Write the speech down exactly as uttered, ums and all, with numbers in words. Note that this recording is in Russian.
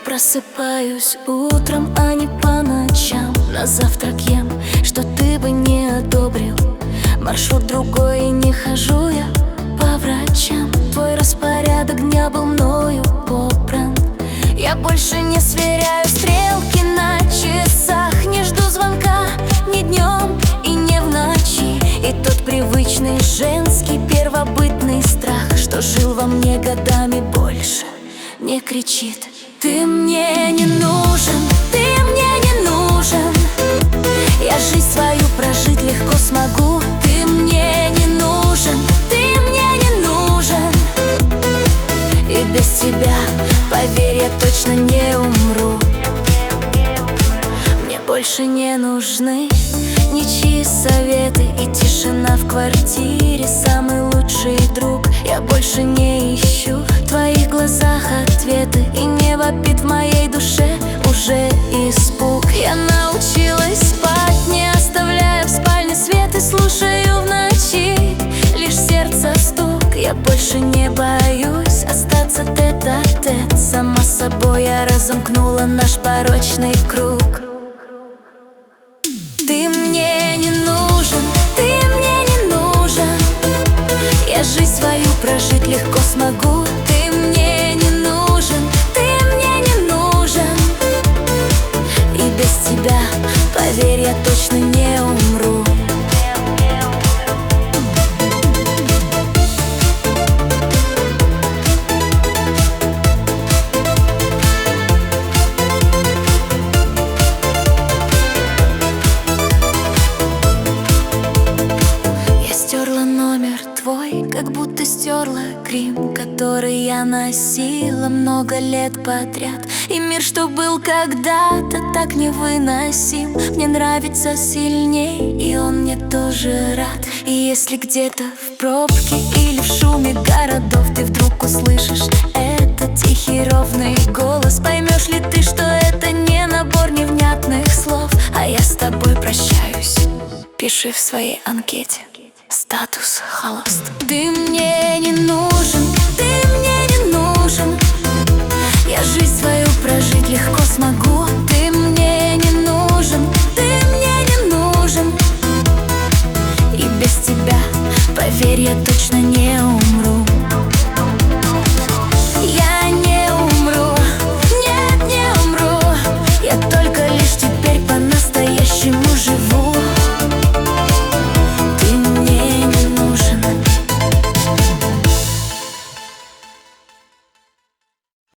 просыпаюсь утром, а не по ночам. На завтрак ем, что ты бы не одобрил. Маршрут другой, и не хожу я по врачам. Твой распорядок дня был мною попран. Я больше не сверяю стрелки на часах. Не жду звонка ни днем и не в ночи. И тот привычный женский первобытный страх, что жил во мне годами, больше не кричит. Ты мне не нужен, ты мне не нужен. Я жизнь свою прожить легко смогу. Ты мне не нужен, ты мне не нужен. И без тебя, поверь, я точно не умру. Мне больше не нужны ничьи советы и тишина в квартире, самый лучший друг. Я больше не ищу в твоих глазах ответы, и не вопит в моей душе уже испуг. Я научилась спать, не оставляя в спальне свет, и слушаю в ночи лишь сердце стук. Я больше не боюсь остаться тет-а-тет. Сама собой я разомкнула наш порочный круг. Ты мне не нужен, ты мне не нужен. Я жизнь свою прожить легко смогу. Ты мне не нужен, ты мне не нужен. И без тебя, поверь, я точно не умру. Твой, как будто стерла грим, который я носила много лет подряд. И мир, что был когда-то, так невыносим, мне нравится сильней, и он мне тоже рад. И если где-то в пробке или в шуме городов ты вдруг услышишь этот тихий ровный голос, поймешь ли ты, что это не набор невнятных слов, а я с тобой прощаюсь. Пиши в своей анкете: статус холост. Ты мне не нужен, ты мне не нужен. Я жизнь свою прожить легко смогу. Ты мне не нужен, ты мне не нужен. И без тебя, поверь, я точно не умру.